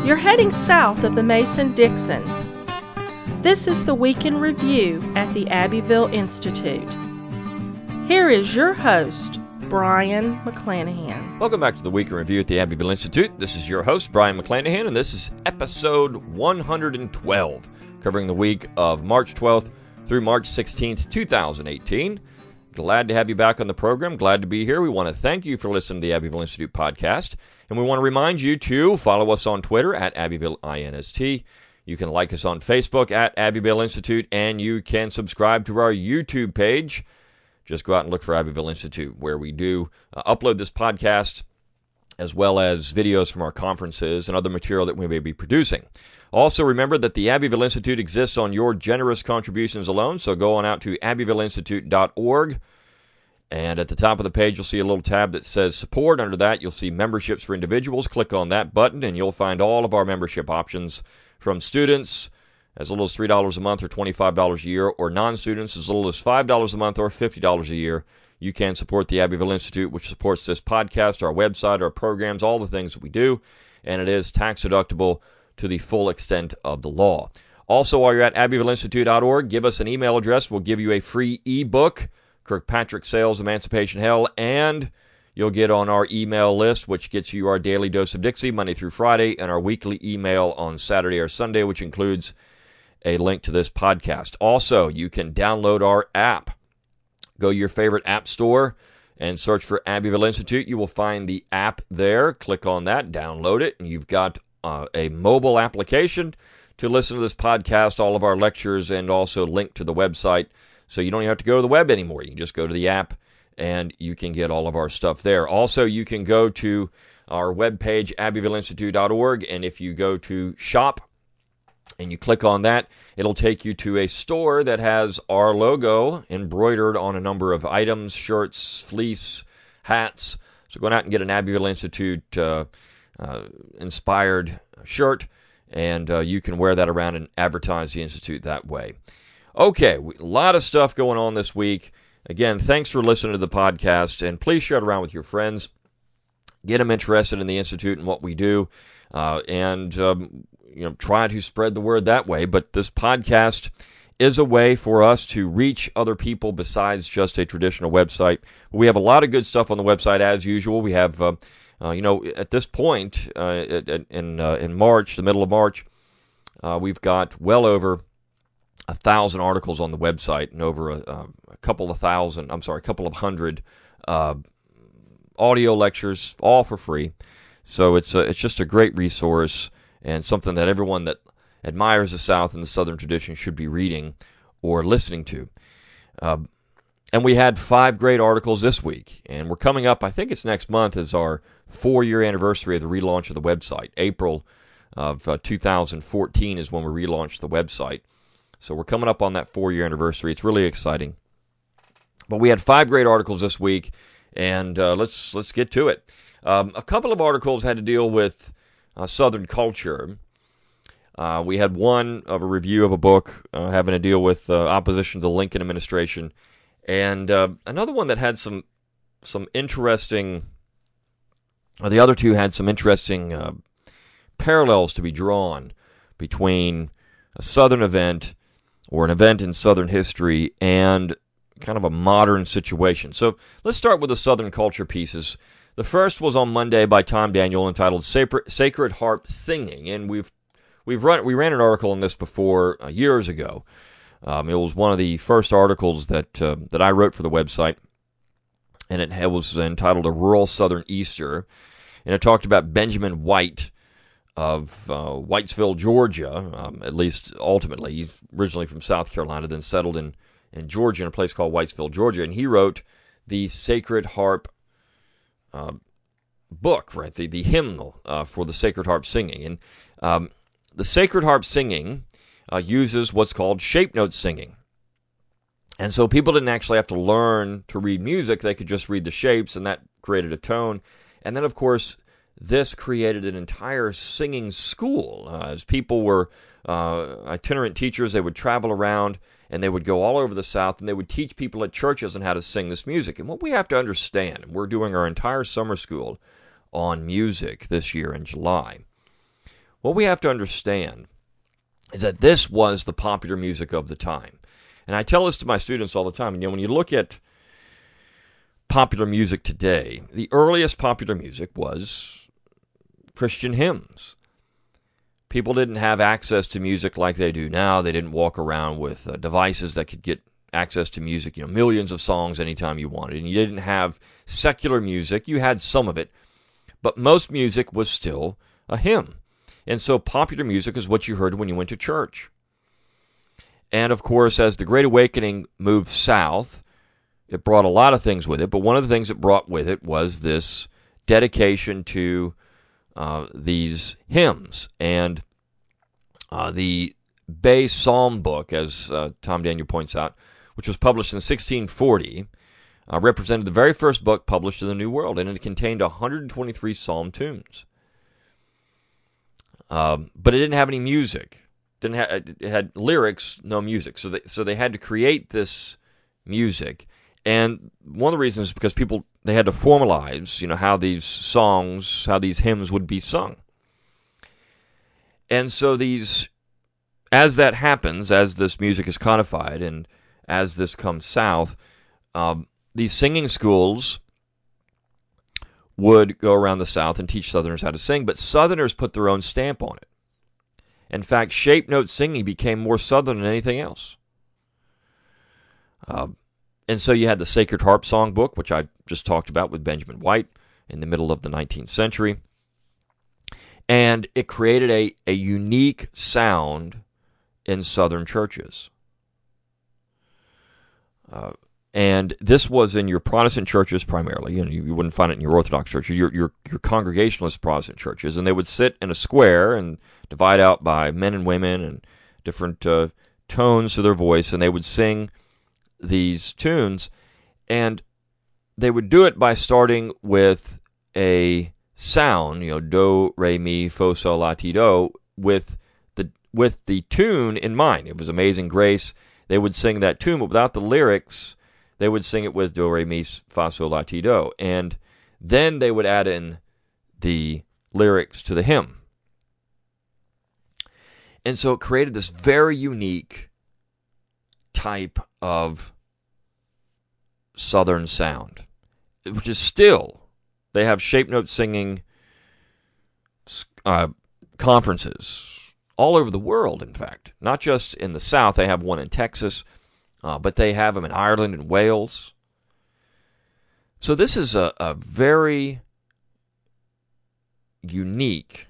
You're heading south of the Mason-Dixon. This is the Week in Review at the Abbeville Institute. Here is your host, Brian McClanahan. Welcome back to the Week in Review at the Abbeville Institute. This is your host, Brian McClanahan, and this is episode 112, covering the week of March 12th through March 16th, 2018. Glad to have you back on the program. Glad to be here. We want to thank you for listening to the Abbeville Institute podcast, and we want to remind you to follow us on Twitter at Abbeville INST. You can like us on Facebook at Abbeville Institute, and you can subscribe to our YouTube page. Just go out and look for Abbeville Institute, where we do upload this podcast, as well as videos from our conferences and other material that we may be producing. Also, remember that the Abbeville Institute exists on your generous contributions alone, so go on out to abbevilleinstitute.org, and at the top of the page, you'll see a little tab that says Support. Under that, you'll see Memberships for Individuals. Click on that button, and you'll find all of our membership options from students as little as $3 a month or $25 a year, or non-students as little as $5 a month or $50 a year. You can support the Abbeville Institute, which supports this podcast, our website, our programs, all the things that we do, and it is tax-deductible to the full extent of the law. Also, while you're at abbevilleinstitute.org, give us an email address. We'll give you a free ebook, Kirkpatrick Sale's Emancipation Hell, and you'll get on our email list, which gets you our daily dose of Dixie, Monday through Friday, and our weekly email on Saturday or Sunday, which includes a link to this podcast. Also, you can download our app. Go to your favorite app store and search for Abbeville Institute. You will find the app there. Click on that, download it, and you've got a mobile application to listen to this podcast, all of our lectures, and also link to the website. So you don't even have to go to the web anymore. You can just go to the app, and you can get all of our stuff there. Also, you can go to our webpage, abbevilleinstitute.org, and if you go to Shop, and you click on that, it'll take you to a store that has our logo embroidered on a number of items, shirts, fleece, hats. So go out and get an Abbeville Institute inspired shirt, and you can wear that around and advertise the Institute that way. Okay, a lot of stuff going on this week. Again, thanks for listening to the podcast, and please share it around with your friends. Get them interested in the Institute and what we do, try to spread the word that way. But this podcast is a way for us to reach other people besides just a traditional website. We have a lot of good stuff on the website as usual. We have, at this point in March, the middle of March, we've got well over 1,000 articles on the website and over a couple of hundred audio lectures, all for free. So it's just a great resource, and something that everyone that admires the South and the Southern tradition should be reading or listening to. And we had 5 great articles this week, and we're coming up, I think it's next month, is our 4-year anniversary of the relaunch of the website. April of 2014 is when we relaunched the website. So we're coming up on that 4-year anniversary. It's really exciting. But we had 5 great articles this week, and let's get to it. A couple of articles had to deal with Southern culture. We had one of a review of a book having to deal with opposition to the Lincoln administration, and another one that had some interesting. The other two had some interesting parallels to be drawn between a Southern event or an event in Southern history and kind of a modern situation. So let's start with the Southern culture pieces. The first was on Monday by Tom Daniel, entitled "Sacred Harp Singing," and we ran an article on this before years ago. It was one of the first articles that I wrote for the website, and it was entitled "A Rural Southern Easter," and it talked about Benjamin White of Whitesville, Georgia. At least ultimately, he's originally from South Carolina, then settled in Georgia in a place called Whitesville, Georgia, and he wrote the Sacred Harp book, right? The hymnal for the Sacred Harp Singing. And the Sacred Harp Singing uses what's called shape note singing. And so people didn't actually have to learn to read music. They could just read the shapes, and that created a tone. And then, of course, this created an entire singing school. As people were itinerant teachers, they would travel around, and they would go all over the South, and they would teach people at churches on how to sing this music. And what we have to understand, and we're doing our entire summer school on music this year in July, what we have to understand is that this was the popular music of the time. And I tell this to my students all the time. You know, when you look at popular music today, the earliest popular music was Christian hymns. People didn't have access to music like they do now. They didn't walk around with devices that could get access to music, you know, millions of songs anytime you wanted. And you didn't have secular music. You had some of it, but most music was still a hymn. And so popular music is what you heard when you went to church. And of course, as the Great Awakening moved south, it brought a lot of things with it, but one of the things it brought with it was this dedication to these hymns. And the Bay Psalm book, as Tom Daniel points out, which was published in 1640, represented the very first book published in the New World, and it contained 123 psalm tunes. But it didn't have any music. It had lyrics, no music. So they had to create this music. And one of the reasons is because they had to formalize, you know, how these songs, how these hymns would be sung. And so as that happens, as this music is codified and as this comes south, these singing schools would go around the South and teach Southerners how to sing, but Southerners put their own stamp on it. In fact, shape note singing became more Southern than anything else. And so you had the Sacred Harp Songbook, which I just talked about with Benjamin White in the middle of the 19th century. And it created a unique sound in Southern churches. And this was in your Protestant churches primarily. You know, you wouldn't find it in your Orthodox churches, your Congregationalist Protestant churches. And they would sit in a square and divide out by men and women and different tones to their voice, and they would sing these tunes. And they would do it by starting with a sound, you know, do, re, mi, fa, sol, la, ti, do, with the tune in mind. It was Amazing Grace. They would sing that tune, but without the lyrics, they would sing it with do, re, mi, fa, sol, la, ti, do. And then they would add in the lyrics to the hymn. And so it created this very unique type of Southern sound, which is still, they have shape note singing conferences all over the world, in fact. Not just in the South. They have one in Texas, but they have them in Ireland and Wales. So this is a very unique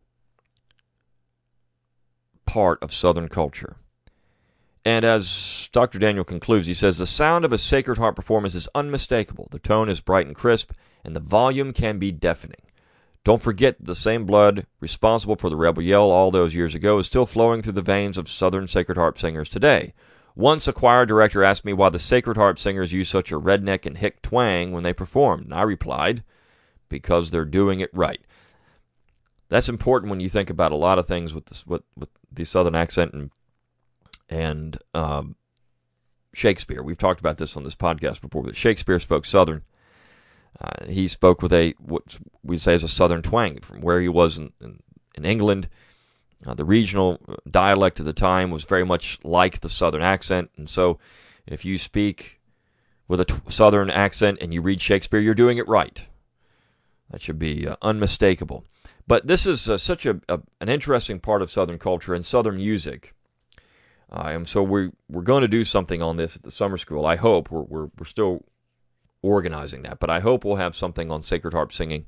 part of Southern culture. And as Dr. Daniel concludes, he says, the sound of a Sacred Harp performance is unmistakable. The tone is bright and crisp, and the volume can be deafening. Don't forget the same blood responsible for the Rebel Yell all those years ago is still flowing through the veins of Southern Sacred Harp singers today. Once a choir director asked me why the Sacred Harp singers use such a redneck and hick twang when they performed, and I replied, because they're doing it right. That's important when you think about a lot of things with the Southern accent and Shakespeare. We've talked about this on this podcast before, but Shakespeare spoke Southern. He spoke with what we say is a Southern twang from where he was in England. The regional dialect of the time was very much like the Southern accent, and so if you speak with a Southern accent and you read Shakespeare, you're doing it right. That should be unmistakable. But this is such an interesting part of Southern culture and Southern music. And so we're going to do something on this at the summer school. I hope we're still organizing that, but I hope we'll have something on Sacred Harp singing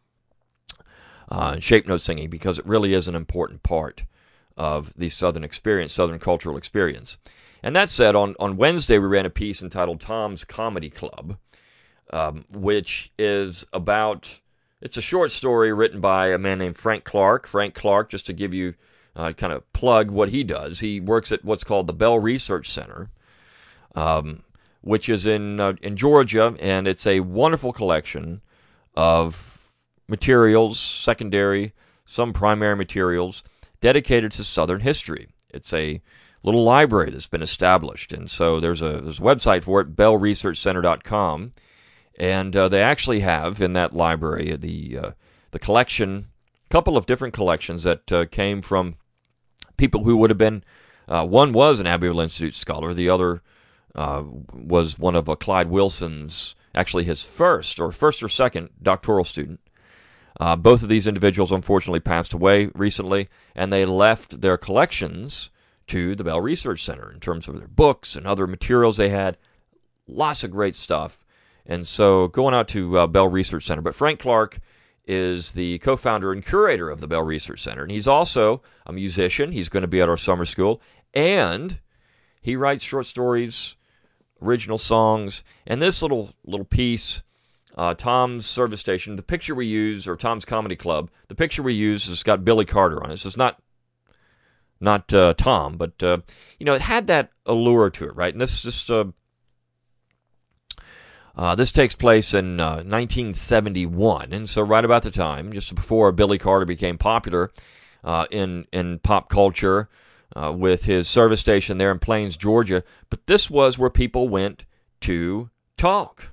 and shape note singing, because it really is an important part of the Southern experience, Southern cultural experience. And that said, on Wednesday we ran a piece entitled Tom's Comedy Club, which is about, it's a short story written by a man named Frank Clark. Frank Clark, just to give you kind of plug what he does, he works at what's called the Bell Research Center, which is in Georgia, and it's a wonderful collection of materials, secondary, some primary materials, dedicated to Southern history. It's a little library that's been established, and so there's a website for it, bellresearchcenter.com, and they actually have in that library the collection couple of different collections that came from people who would have been, one was an Abbeville Institute scholar, the other was one of Clyde Wilson's, actually his first or second doctoral student. Both of these individuals unfortunately passed away recently, and they left their collections to the Bell Research Center in terms of their books and other materials they had. Lots of great stuff. And so going out to Bell Research Center. But Frank Clark is the co-founder and curator of the Bell Research Center. And he's also a musician. He's going to be at our summer school. And he writes short stories, original songs. And this little piece, Tom's Service Station, the picture we use, or Tom's Comedy Club, the picture we use has got Billy Carter on it. So it's not Tom, but, it had that allure to it, right? And this takes place in 1971, and so right about the time, just before Billy Carter became popular in pop culture with his service station there in Plains, Georgia. But this was where people went to talk.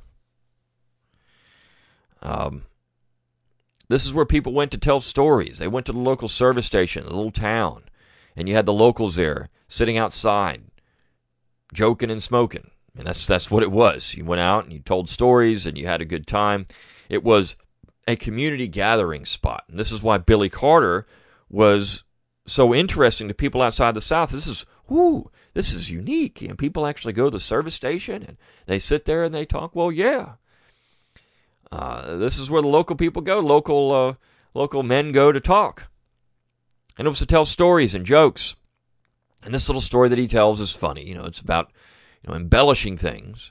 This is where people went to tell stories. They went to the local service station, the little town, and you had the locals there sitting outside, joking and smoking. And that's what it was. You went out and you told stories and you had a good time. It was a community gathering spot. And this is why Billy Carter was so interesting to people outside the South. This is unique. People actually go to the service station and they sit there and they talk. Well, yeah. This is where the local people go. Local men go to talk. And it was to tell stories and jokes. And this little story that he tells is funny. It's about embellishing things,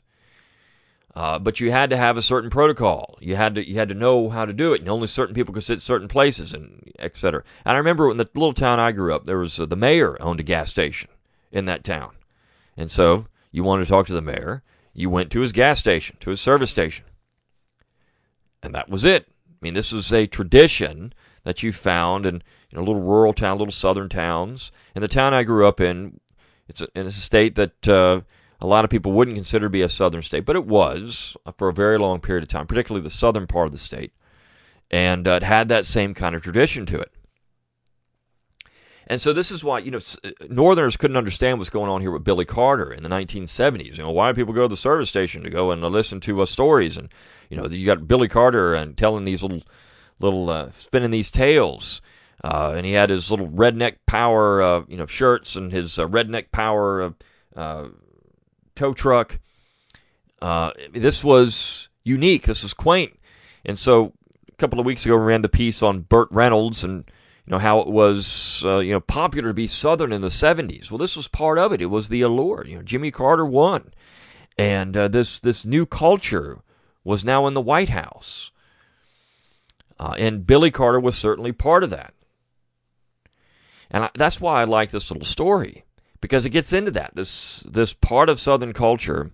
but you had to have a certain protocol. You had to know how to do it, and only certain people could sit certain places, and etc. And I remember in the little town I grew up, there was the mayor owned a gas station in that town, and so you wanted to talk to the mayor, you went to his gas station, to his service station, and that was it. This was a tradition that you found in little rural town, little southern towns. In the town I grew up in, it's a state that a lot of people wouldn't consider to be a southern state, but it was for a very long period of time, particularly the southern part of the state. And it had that same kind of tradition to it. And so this is why, Northerners couldn't understand what's going on here with Billy Carter in the 1970s. Why do people go to the service station to go and listen to stories? And, you got Billy Carter and telling these little spinning these tales. And he had his little redneck power, shirts and his redneck power tow truck. This was unique. This was quaint. And so a couple of weeks ago, we ran the piece on Burt Reynolds and how it was popular to be Southern in the 70s. Well, this was part of it. It was the allure. Jimmy Carter won, and this new culture was now in the White House, and Billy Carter was certainly part of that. And that's why I like this little story, because it gets into that, this part of Southern culture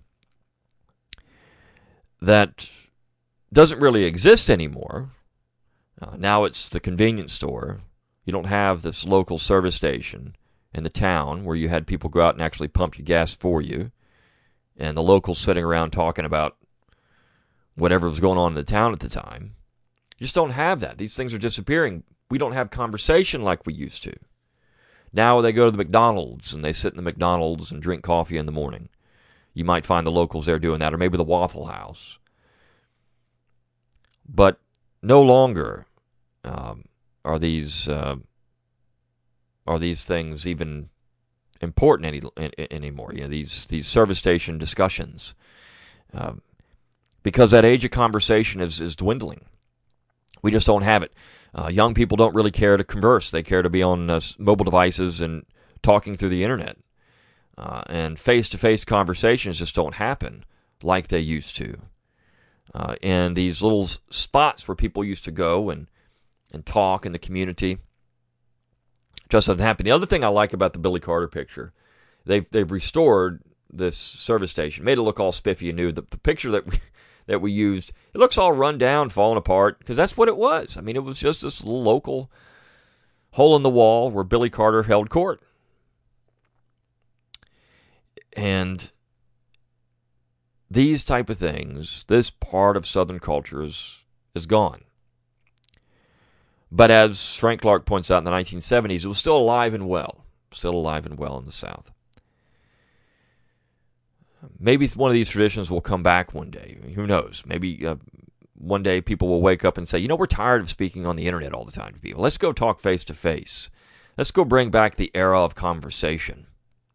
that doesn't really exist anymore. Now it's the convenience store. You don't have this local service station in the town where you had people go out and actually pump your gas for you, and the locals sitting around talking about whatever was going on in the town at the time. You just don't have that. These things are disappearing. We don't have conversation like we used to. Now they go to the McDonald's and they sit in the McDonald's and drink coffee in the morning. You might find the locals there doing that, or maybe the Waffle House. But no longer are these things even important anymore? These service station discussions, because that age of conversation is dwindling. We just don't have it. Young people don't really care to converse. They care to be on mobile devices and talking through the internet. And face-to-face conversations just don't happen like they used to. And these little spots where people used to go and talk in the community just doesn't happen. The other thing I like about the Billy Carter picture, they've restored this service station, made it look all spiffy and new. The picture that we used, it looks all run down, falling apart, because that's what it was. It was just this little local hole in the wall where Billy Carter held court. And these type of things, this part of Southern culture is gone. But as Frank Clark points out in the 1970s, it was still alive and well. Still alive and well in the South. Maybe one of these traditions will come back one day. Who knows? Maybe one day people will wake up and say, we're tired of speaking on the internet all the time to people. Let's go talk face to face. Let's go bring back the era of conversation.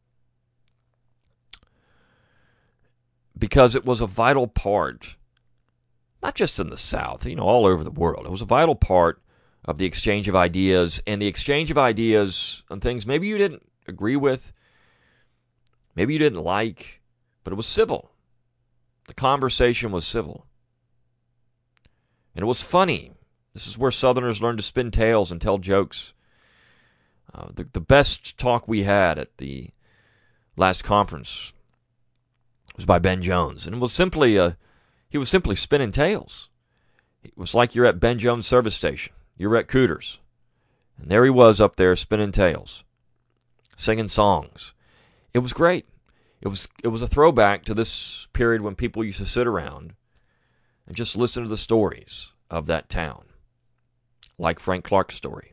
Because it was a vital part, not just in the South, all over the world. It was a vital part of the exchange of ideas, and the exchange of ideas on things maybe you didn't agree with, maybe you didn't like, but it was civil. The conversation was civil. And it was funny. This is where Southerners learned to spin tales and tell jokes. The best talk we had at the last conference was by Ben Jones, and it was simply he was simply spinning tales. It was like you're at Ben Jones' service station. You're at Cooters, and there he was up there spinning tales, singing songs. It was great. It was a throwback to this period when people used to sit around and just listen to the stories of that town, like Frank Clark's story.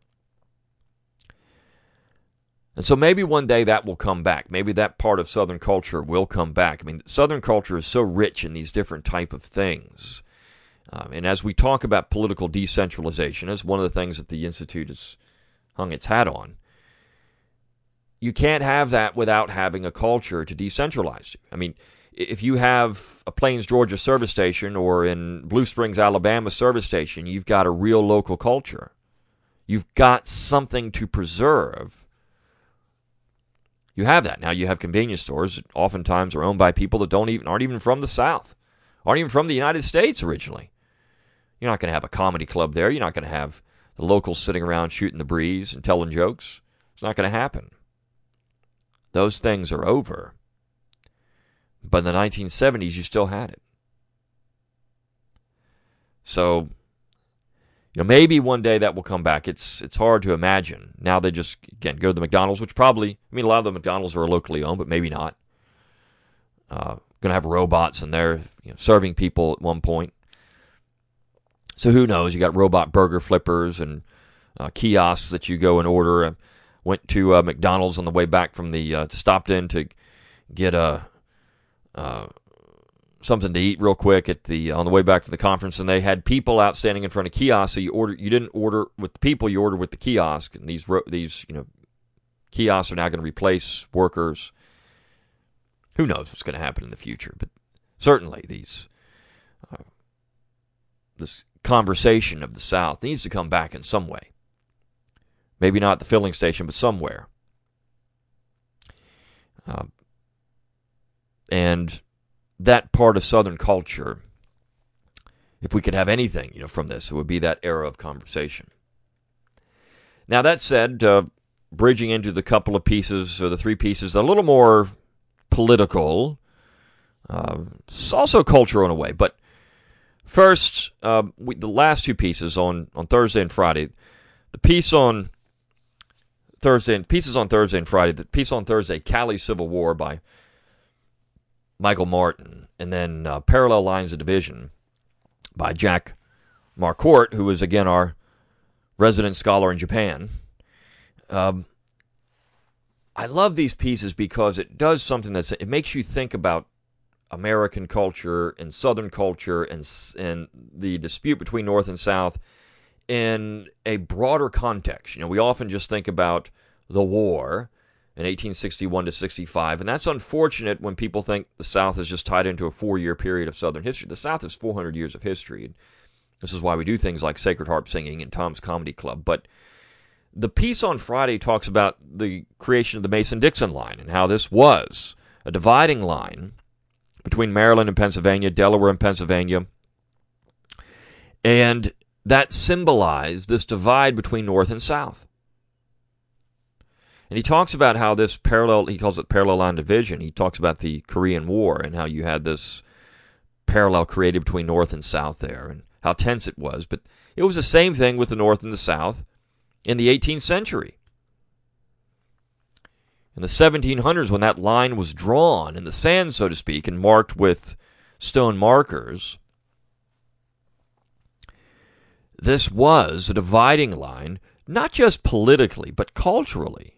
And so maybe one day that will come back. Maybe that part of Southern culture will come back. Southern culture is so rich in these different type of things. And as we talk about political decentralization, as one of the things that the Institute has hung its hat on, you can't have that without having a culture to decentralize. If you have a Plains, Georgia service station or in Blue Springs, Alabama service station, you've got a real local culture. You've got something to preserve. You have that. Now you have convenience stores that oftentimes are owned by people that aren't even from the South, aren't even from the United States originally. You're not going to have a comedy club there. You're not going to have the locals sitting around shooting the breeze and telling jokes. It's not going to happen. Those things are over. But in the 1970s, you still had it. So, maybe one day that will come back. It's hard to imagine. Now they just, again, go to the McDonald's, which probably, a lot of the McDonald's are locally owned, but maybe not. Going to have robots in there, serving people at one point. So who knows? You got robot burger flippers and kiosks that you go and order. I went to McDonald's on the way back from stopped in to get something to eat real quick on the way back from the conference, and they had people out standing in front of kiosks. So you didn't order with the people, you ordered with the kiosk. And these kiosks are now going to replace workers. Who knows what's going to happen in the future? But certainly this conversation of the South needs to come back in some way. Maybe not the filling station, but somewhere. And that part of Southern culture, if we could have anything, from this, it would be that era of conversation. Now, that said, bridging into the couple of pieces, or the three pieces, a little more political, it's also cultural in a way, but first, the last two pieces on Thursday and Friday, the piece on Thursday and Friday, the piece on Thursday, Cali's Civil War by Michael Martin, and then Parallel Lines of Division by Jack Marquardt, who is, again, our resident scholar in Japan. I love these pieces because it does something it makes you think about American culture and Southern culture and the dispute between North and South in a broader context. We often just think about the war in 1861 to 65, and that's unfortunate when people think the South is just tied into a 4-year period of Southern history. The South has 400 years of history, and this is why we do things like Sacred Harp singing and Tom's Comedy Club. But the piece on Friday talks about the creation of the Mason-Dixon line and how this was a dividing line between Maryland and Pennsylvania, Delaware and Pennsylvania, and that symbolized this divide between North and South. And he talks about how he calls it parallel line division. He talks about the Korean War and how you had this parallel created between North and South there and how tense it was. But it was the same thing with the North and the South in the 18th century. In the 1700s, when that line was drawn in the sand, so to speak, and marked with stone markers, this was a dividing line, not just politically, but culturally.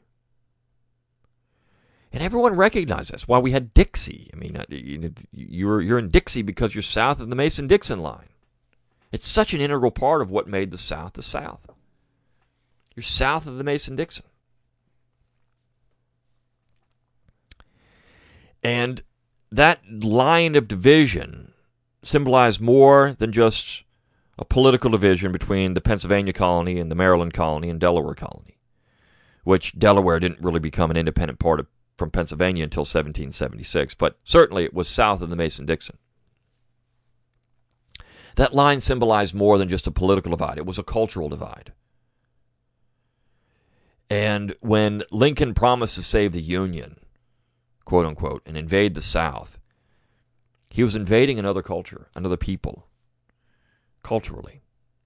And everyone recognized that's why we had Dixie. I mean, you're in Dixie because you're south of the Mason-Dixon line. It's such an integral part of what made the South the South. You're south of the Mason-Dixon. And that line of division symbolized more than just a political division between the Pennsylvania colony and the Maryland colony and Delaware colony, which Delaware didn't really become an independent part from Pennsylvania until 1776, but certainly it was south of the Mason-Dixon. That line symbolized more than just a political divide. It was a cultural divide. And when Lincoln promised to save the Union, quote unquote, and invade the South, he was invading another culture, another people, culturally.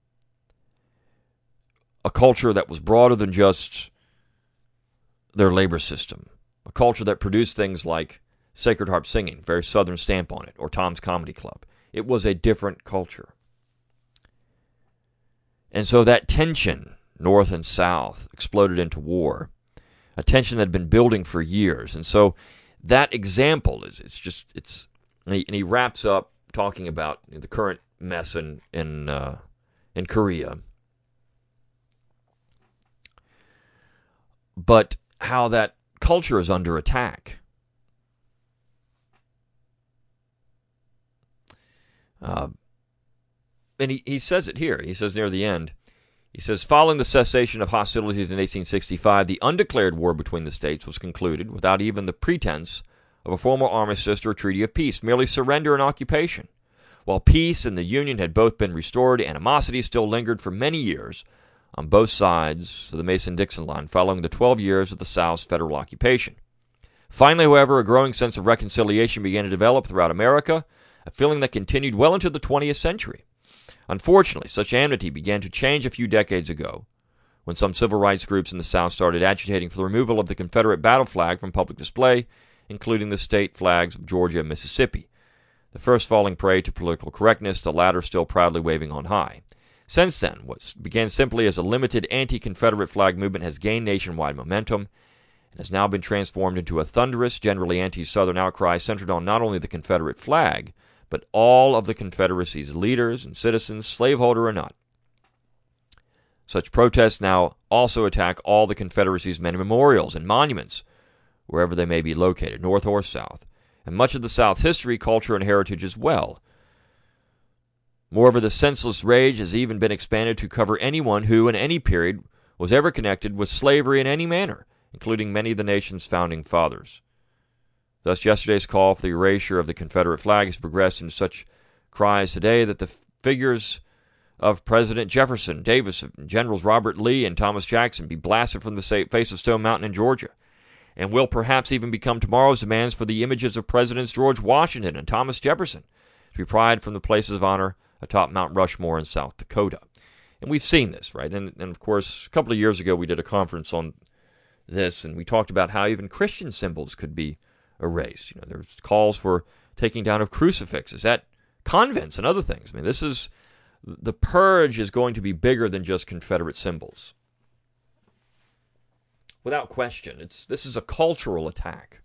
A culture that was broader than just their labor system. A culture that produced things like Sacred Harp Singing, very Southern stamp on it, or Tom's Comedy Club. It was a different culture. And so that tension, North and South, exploded into war. A tension that had been building for years. And so that example and he wraps up talking about the current mess in Korea. But how that culture is under attack. And he says it here. He says near the end, he says, following the cessation of hostilities in 1865, the undeclared war between the states was concluded without even the pretense of a formal armistice or a treaty of peace, merely surrender and occupation. While peace and the Union had both been restored, animosity still lingered for many years on both sides of the Mason-Dixon line following the 12 years of the South's federal occupation. Finally, however, a growing sense of reconciliation began to develop throughout America, a feeling that continued well into the 20th century. Unfortunately, such amity began to change a few decades ago, when some civil rights groups in the South started agitating for the removal of the Confederate battle flag from public display, including the state flags of Georgia and Mississippi, the first falling prey to political correctness, the latter still proudly waving on high. Since then, what began simply as a limited anti-Confederate flag movement has gained nationwide momentum and has now been transformed into a thunderous, generally anti-Southern outcry centered on not only the Confederate flag, but all of the Confederacy's leaders and citizens, slaveholder or not. Such protests now also attack all the Confederacy's many memorials and monuments, wherever they may be located, north or south, and much of the South's history, culture, and heritage as well. Moreover, the senseless rage has even been expanded to cover anyone who, in any period, was ever connected with slavery in any manner, including many of the nation's founding fathers. Thus, yesterday's call for the erasure of the Confederate flag has progressed into such cries today that the figures of President Jefferson Davis, Generals Robert Lee, and Thomas Jackson be blasted from the face of Stone Mountain in Georgia, and will perhaps even become tomorrow's demands for the images of Presidents George Washington and Thomas Jefferson to be pried from the places of honor atop Mount Rushmore in South Dakota. And we've seen this, right? And of course, a couple of years ago, we did a conference on this, and we talked about how even Christian symbols could be erased. There's calls for taking down of crucifixes at convents and other things. I mean, the purge is going to be bigger than just Confederate symbols. Without question, this is a cultural attack.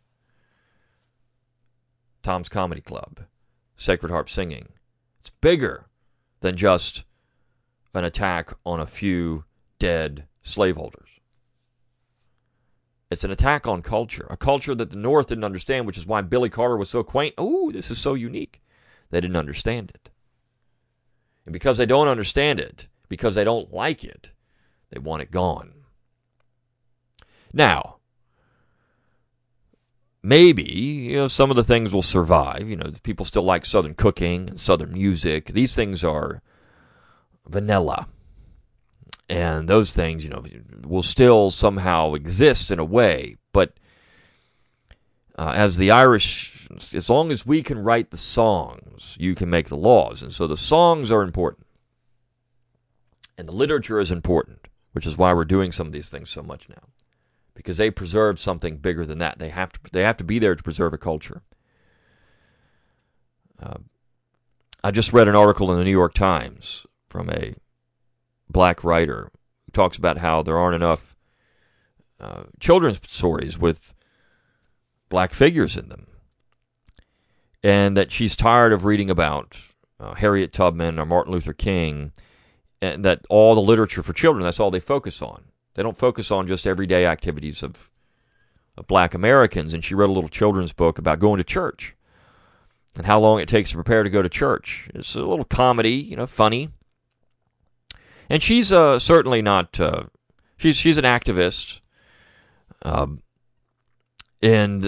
Tom's Comedy Club, Sacred Harp Singing. It's bigger than just an attack on a few dead slaveholders. It's an attack on culture, a culture that the North didn't understand, which is why Billy Carter was so quaint. Oh, this is so unique. They didn't understand it. And because they don't understand it, because they don't like it, they want it gone. Now, maybe, some of the things will survive. People still like Southern cooking and Southern music. These things are vanilla. And those things, will still somehow exist in a way. But as the Irish, as long as we can write the songs, you can make the laws. And so the songs are important. And the literature is important, which is why we're doing some of these things so much now. Because they preserve something bigger than that. They have to be there to preserve a culture. I just read an article in the New York Times from a black writer who talks about how there aren't enough children's stories with black figures in them, and that she's tired of reading about Harriet Tubman or Martin Luther King, and that all the literature for children, that's all they focus on. They don't focus on just everyday activities of black Americans. And she wrote a little children's book about going to church and how long it takes to prepare to go to church. It's a little comedy, funny. And she's certainly not, she's an activist, and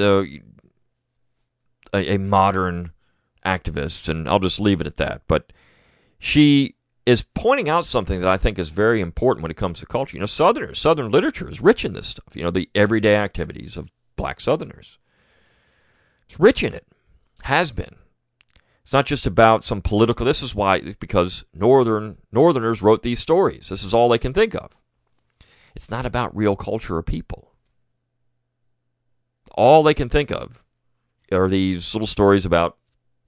a modern activist, and I'll just leave it at that. But she is pointing out something that I think is very important when it comes to culture. Southern literature is rich in this stuff. The everyday activities of black Southerners. It's rich in it. Has been. It's not just about some political. This is why, because Northerners wrote these stories. This is all they can think of. It's not about real culture or people. All they can think of are these little stories about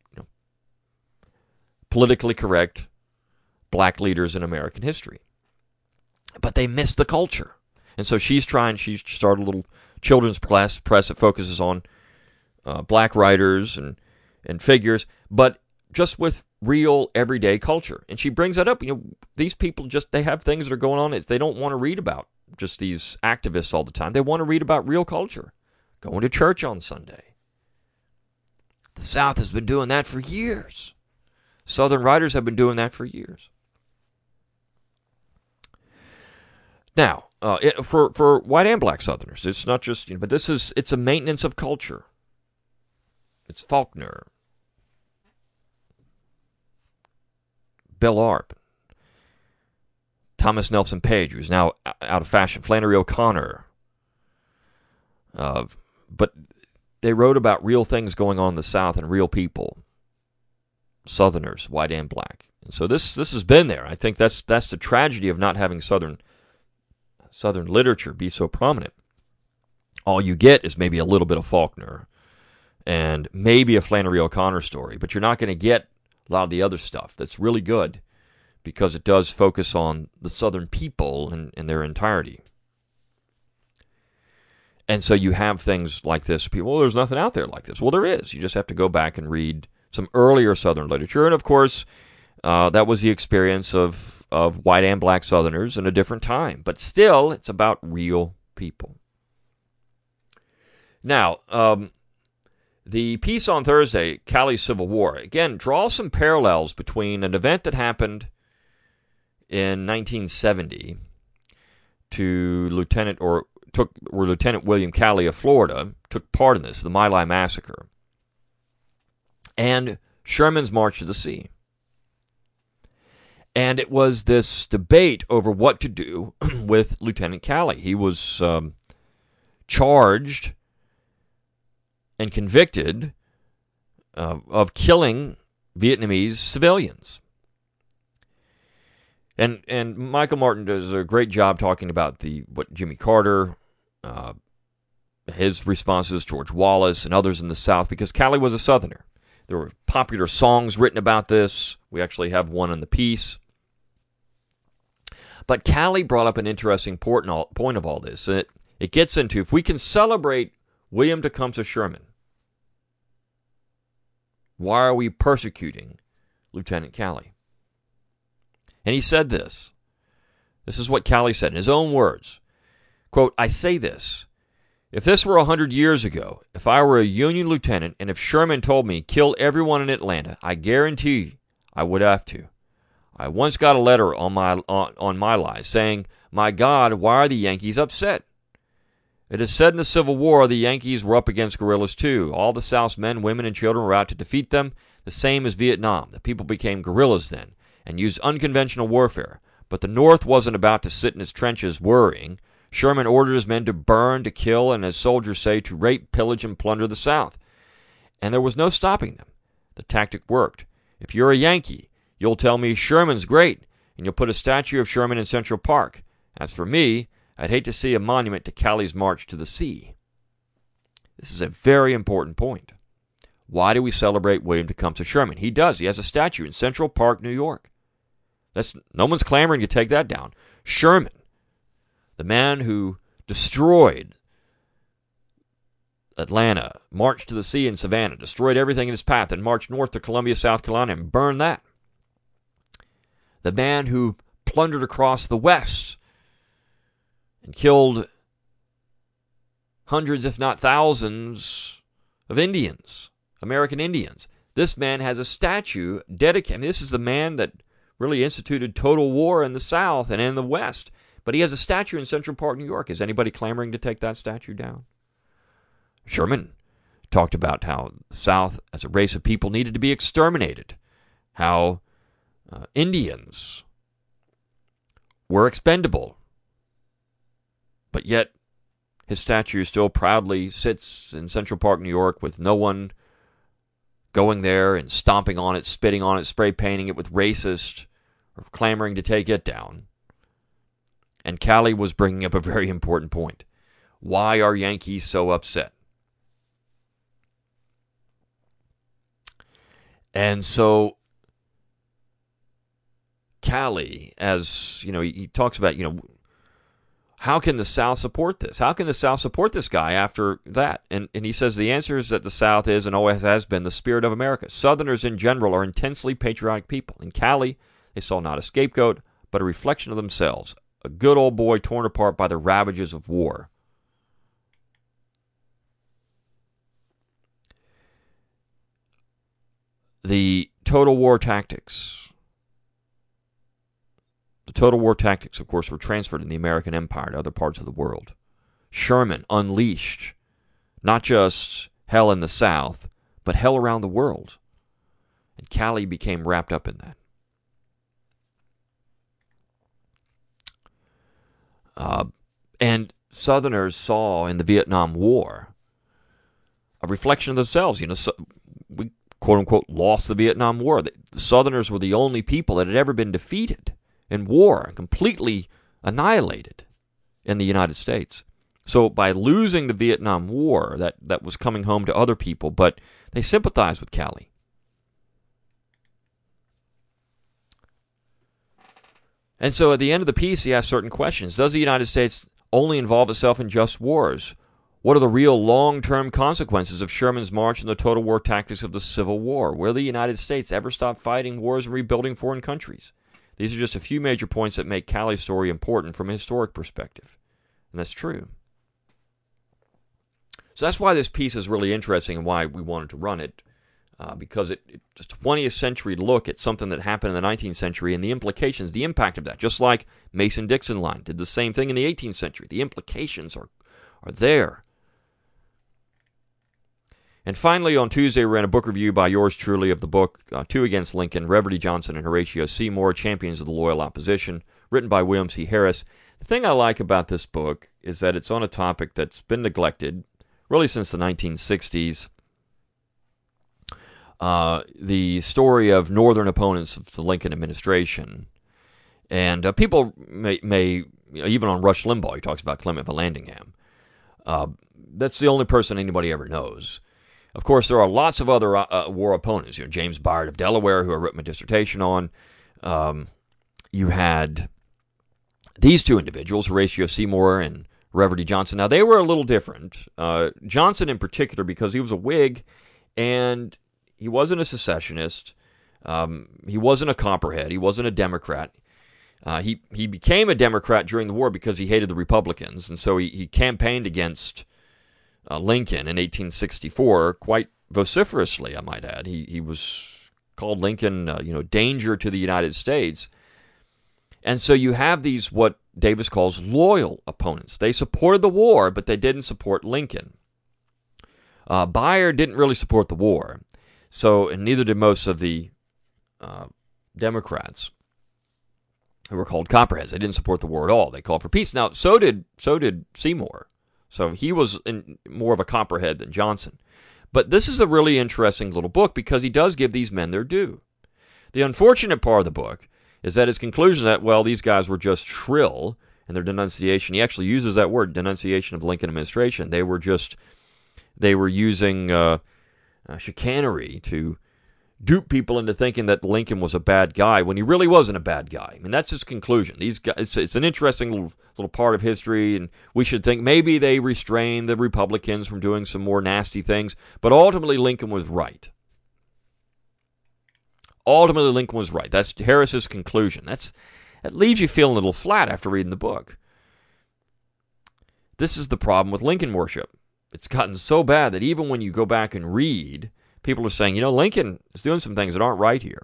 politically correct black leaders in American history. But they miss the culture. And so she started a little children's press that focuses on black writers and figures, but just with real everyday culture. And she brings that up. These people they have things that are going on. They don't want to read about just these activists all the time. They want to read about real culture. Going to church on Sunday. The South has been doing that for years. Southern writers have been doing that for years. Now, for white and black Southerners, it's not just, but it's a maintenance of culture. It's Faulkner, Bill Arp, Thomas Nelson Page, who's now out of fashion, Flannery O'Connor. But they wrote about real things going on in the South and real people, Southerners, white and black. And so this has been there. I think that's the tragedy of not having Southern literature be so prominent. All you get is maybe a little bit of Faulkner and maybe a Flannery O'Connor story, but you're not going to get a lot of the other stuff that's really good because it does focus on the Southern people in their entirety. And so you have things like this. People, well, there's nothing out there like this. Well, there is. You just have to go back and read some earlier Southern literature. And, of course, that was the experience of white and black Southerners in a different time. But still, it's about real people. Now, the piece on Thursday, Callie's Civil War, again, draws some parallels between an event that happened in 1970 to where Lieutenant William Calley of Florida took part in this, the My Lai Massacre, and Sherman's March to the Sea. And it was this debate over what to do with Lieutenant Calley. He was charged and convicted of killing Vietnamese civilians. And Michael Martin does a great job talking about what Jimmy Carter, his responses, George Wallace, and others in the South, because Calley was a Southerner. There were popular songs written about this. We actually have one in the piece. But Calley brought up an interesting point of all this. And it gets into, if we can celebrate William Tecumseh Sherman, why are we persecuting Lieutenant Calley? And he said this. This is what Calley said in his own words. Quote, "I say this. If this were 100 years ago, if I were a Union lieutenant, and if Sherman told me, kill everyone in Atlanta, I guarantee I would have to. I once got a letter on my lies saying, my God, why are the Yankees upset? It is said in the Civil War the Yankees were up against guerrillas too. All the South's men, women, and children were out to defeat them, the same as Vietnam. The people became guerrillas then and used unconventional warfare. But the North wasn't about to sit in its trenches worrying. Sherman ordered his men to burn, to kill, and as soldiers say, to rape, pillage, and plunder the South. And there was no stopping them. The tactic worked. If you're a Yankee, you'll tell me Sherman's great, and you'll put a statue of Sherman in Central Park. As for me, I'd hate to see a monument to Calley's March to the Sea." This is a very important point. Why do we celebrate William Tecumseh Sherman? He does. He has a statue in Central Park, New York. No one's clamoring to take that down. Sherman, the man who destroyed Atlanta, marched to the sea in Savannah, destroyed everything in his path, and marched north to Columbia, South Carolina, and burned that. The man who plundered across the West and killed hundreds, if not thousands, of Indians, American Indians. This man has a statue dedicated. I mean, this is the man that really instituted total war in the South and in the West. But he has a statue in Central Park, New York. Is anybody clamoring to take that statue down? Sherman talked about how the South, as a race of people, needed to be exterminated. How Indians were expendable. But yet, his statue still proudly sits in Central Park, New York, with no one going there and stomping on it, spitting on it, spray painting it with racist, or clamoring to take it down. And Callie was bringing up a very important point. Why are Yankees so upset? And so Callie, as you know, he talks about, how can the South support this? How can the South support this guy after that? And he says the answer is that the South is and always has been the spirit of America. Southerners in general are intensely patriotic people. In Callie, they saw not a scapegoat, but a reflection of themselves. A good old boy torn apart by the ravages of war. The total war tactics. The total war tactics, of course, were transferred in the American Empire to other parts of the world. Sherman unleashed not just hell in the South, but hell around the world. And Callie became wrapped up in that. And Southerners saw in the Vietnam War a reflection of themselves. We, quote-unquote, lost the Vietnam War. The Southerners were the only people that had ever been defeated in war and completely annihilated in the United States. So by losing the Vietnam War, that was coming home to other people, but they sympathized with Callie. And so at the end of the piece, he asks certain questions. Does the United States only involve itself in just wars? What are the real long-term consequences of Sherman's march and the total war tactics of the Civil War? Will the United States ever stop fighting wars and rebuilding foreign countries? These are just a few major points that make Callie's story important from a historic perspective. And that's true. So that's why this piece is really interesting and why we wanted to run it. Because it's a 20th century look at something that happened in the 19th century and the implications, the impact of that. Just like Mason-Dixon line did the same thing in the 18th century. The implications are there. And finally, on Tuesday, we ran a book review by yours truly of the book, Two Against Lincoln, Reverdy Johnson and Horatio Seymour, Champions of the Loyal Opposition, written by William C. Harris. The thing I like about this book is that it's on a topic that's been neglected really since the 1960s. The story of Northern opponents of the Lincoln administration. And people may even on Rush Limbaugh, he talks about Clement Vallandigham. That's the only person anybody ever knows. Of course, there are lots of other war opponents. James Byard of Delaware, who I wrote my dissertation on. You had these two individuals, Horatio Seymour and Reverdy Johnson. Now, they were a little different. Johnson in particular, because he was a Whig, and he wasn't a secessionist. He wasn't a Copperhead. He wasn't a Democrat. He became a Democrat during the war because he hated the Republicans, and so he campaigned against Lincoln in 1864 quite vociferously, I might add. He was called Lincoln, danger to the United States. And so you have these, what Davis calls loyal opponents. They supported the war, but they didn't support Lincoln. Byard didn't really support the war. So, and neither did most of the Democrats, who were called Copperheads. They didn't support the war at all. They called for peace. Now, so did Seymour. So he was more of a Copperhead than Johnson. But this is a really interesting little book because he does give these men their due. The unfortunate part of the book is that his conclusion that, well, these guys were just shrill in their denunciation. He actually uses that word, denunciation of the Lincoln administration. They were using chicanery to dupe people into thinking that Lincoln was a bad guy when he really wasn't a bad guy. I mean, that's his conclusion. These guys, it's an interesting little part of history, and we should think maybe they restrained the Republicans from doing some more nasty things, but ultimately Lincoln was right. Ultimately, Lincoln was right. That's Harris's conclusion. That leaves you feeling a little flat after reading the book. This is the problem with Lincoln worship. It's gotten so bad that even when you go back and read, people are saying, Lincoln is doing some things that aren't right here.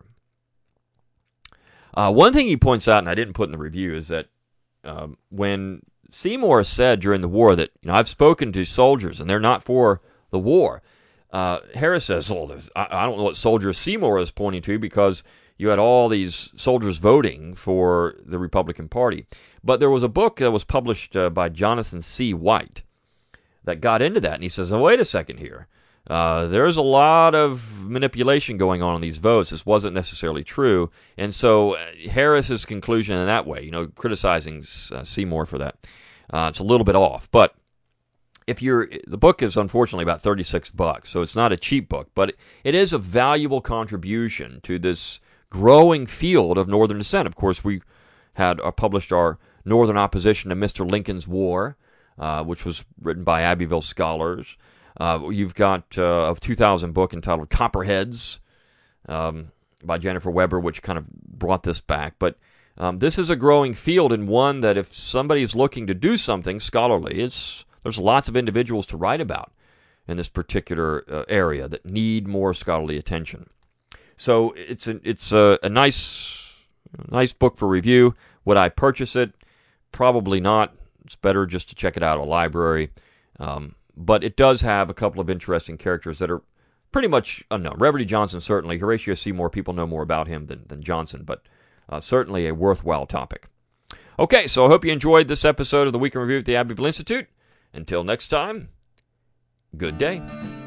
One thing he points out, and I didn't put in the review, is that when Seymour said during the war that, I've spoken to soldiers and they're not for the war, Harris says, I don't know what soldiers Seymour is pointing to because you had all these soldiers voting for the Republican Party. But there was a book that was published by Jonathan C. White that got into that, and he says, wait a second here. There's a lot of manipulation going on in these votes. This wasn't necessarily true. And so Harris's conclusion in that way, criticizing Seymour for that, it's a little bit off. But the book is unfortunately about $36, so it's not a cheap book, but it is a valuable contribution to this growing field of Northern dissent. Of course, we had published our Northern Opposition to Mr. Lincoln's War, which was written by Abbeville scholars. You've got a 2000 book entitled Copperheads by Jennifer Weber, which kind of brought this back. But this is a growing field, and one that if somebody's looking to do something scholarly, there's lots of individuals to write about in this particular area that need more scholarly attention. So it's a nice book for review. Would I purchase it? Probably not. It's better just to check it out at a library. But it does have a couple of interesting characters that are pretty much unknown. Reverdy Johnson, certainly. Horatio Seymour, people know more about him than Johnson, but certainly a worthwhile topic. Okay, so I hope you enjoyed this episode of the Week in Review at the Abbeville Institute. Until next time, good day.